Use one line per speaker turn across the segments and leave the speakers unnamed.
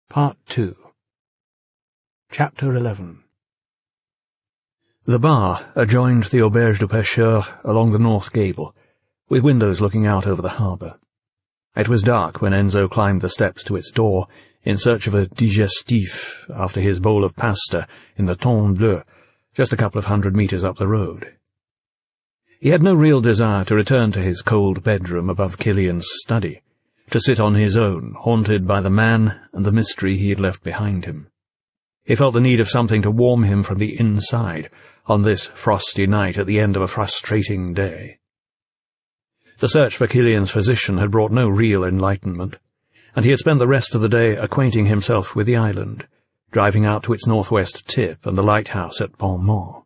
Part 2. Chapter 11. The bar adjoined the Auberge du Pêcheur along the north gable, with windows looking out over the harbour. It was dark when Enzo climbed the steps to its door in search of a digestif after his bowl of pasta in the Thon Bleu, just a couple of 100 metres up the road. He had no real desire to return to his cold bedroom above Killian's study, to sit on his own, haunted by the man and the mystery he had left behind him. He felt the need of something to warm him from the inside on this frosty night at the end of a frustrating day. The search for Killian's physician had brought no real enlightenment, and he had spent the rest of the day acquainting himself with the island, driving out to its northwest tip and the lighthouse at Pont Mort.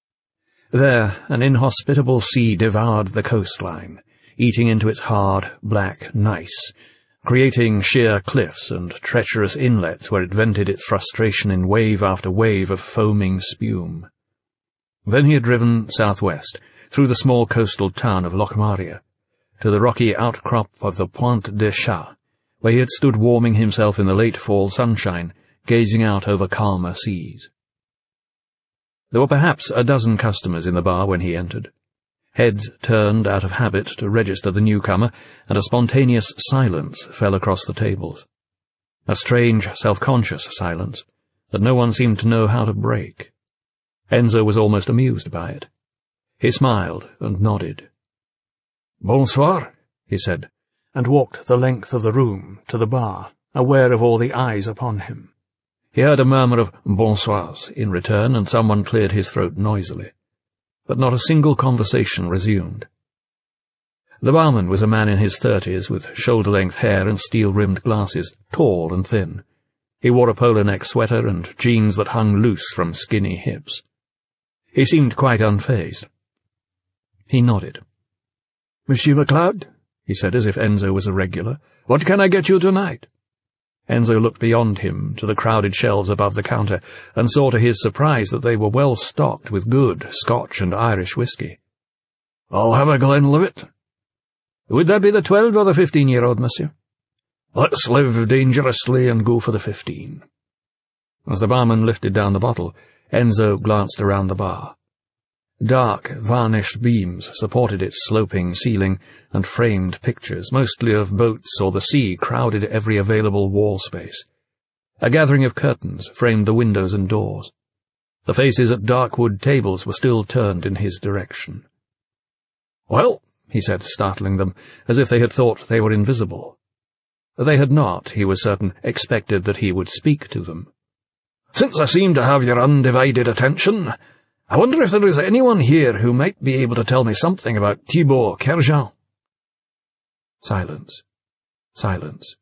There, an inhospitable sea devoured the coastline, eating into its hard, black gneiss, creating sheer cliffs and treacherous inlets where it vented its frustration in wave after wave of foaming spume. Then he had driven southwest, through the small coastal town of Locmaria, to the rocky outcrop of the Pointe des Chats, where he had stood warming himself in the late fall sunshine, gazing out over calmer seas. There were perhaps a dozen customers in the bar when he entered. Heads turned out of habit to register the newcomer, and a spontaneous silence fell across the tables. A strange, self-conscious silence that no one seemed to know how to break. Enzo was almost amused by it. He smiled and nodded. "Bonsoir," he said, and walked the length of the room to the bar, aware of all the eyes upon him. He heard a murmur of bonsoirs in return, and someone cleared his throat noisily. But not a single conversation resumed. The barman was a man in his 30s, with shoulder-length hair and steel-rimmed glasses, tall and thin. He wore a polo-neck sweater and jeans that hung loose from skinny hips. He seemed quite unfazed. He nodded. "Monsieur MacLeod," he said, as if Enzo was a regular, "what can I get you tonight?" Enzo looked beyond him to the crowded shelves above the counter and saw to his surprise that they were well stocked with good Scotch and Irish whiskey. "I'll have a Glenlivet." "Would that be the 12 or the 15-year-old, monsieur?" "Let's live dangerously and go for the 15. As the barman lifted down the bottle, Enzo glanced around the bar. Dark, varnished beams supported its sloping ceiling, and framed pictures, mostly of boats or the sea, crowded every available wall space. A gathering of curtains framed the windows and doors. The faces at dark wood tables were still turned in his direction. "Well," he said, startling them, as if they had thought they were invisible. They had not, he was certain, expected that he would speak to them. "Since I seem to have your undivided attention, I wonder if there is anyone here who might be able to tell me something about Thibaut Kerjean." Silence. Silence.